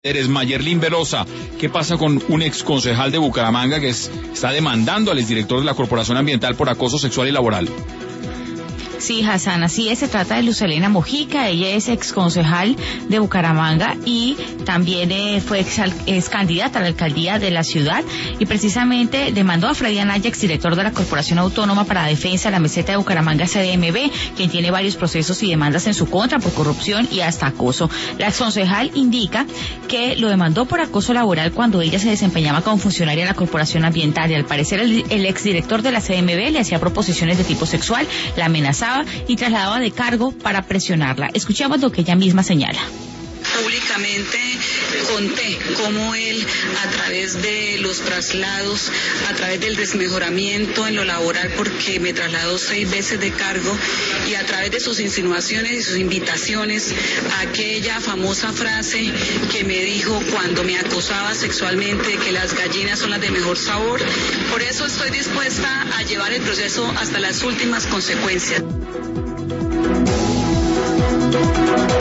Eres Mayerlin Velosa. ¿Qué pasa con un exconcejal de Bucaramanga que está demandando al exdirector de la Corporación Ambiental por acoso sexual y laboral? Sí, Hassan, así es, se trata de Luz Helena Mojica, ella es exconcejal de Bucaramanga y también es candidata a la alcaldía de la ciudad y precisamente demandó a Freddy Anaya, exdirector de la Corporación Autónoma para la Defensa de la Meseta de Bucaramanga, CDMB, quien tiene varios procesos y demandas en su contra por corrupción y hasta acoso. La exconcejal indica que lo demandó por acoso laboral cuando ella se desempeñaba como funcionaria de la Corporación Ambiental y al parecer el exdirector de la CDMB le hacía proposiciones de tipo sexual, la amenazaba y trasladaba de cargo para presionarla. Escuchamos lo que ella misma señala. Públicamente conté cómo él, a través de los traslados, a través del desmejoramiento en lo laboral, porque me trasladó 6 veces de cargo, y a través de sus insinuaciones y sus invitaciones, aquella famosa frase que me dijo cuando me acosaba sexualmente, que las gallinas son las de mejor sabor. Por eso estoy dispuesta a llevar el proceso hasta las últimas consecuencias.